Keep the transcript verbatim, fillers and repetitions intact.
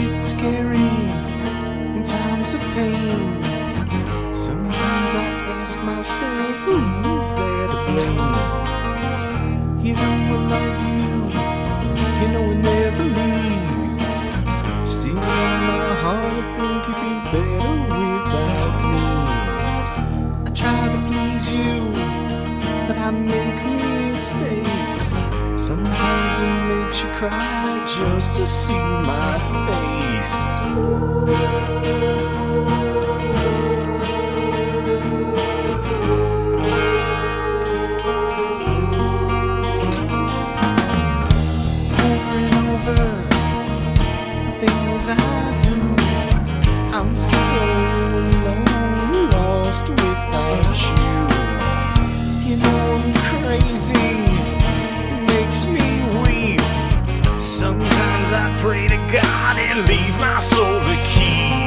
gets scary in times of pain. Sometimes I ask myself, who is there to blame? You know I love you, you know I never leave. Still in my heart I think you'd be better without me. I try to please you, but I make mistakes. Sometimes it makes you cry just to see my face. Over and over, the things I do, I'm so alone, lost without you. You know I'm crazy, makes me weep. Sometimes I pray to God and leave my soul the key.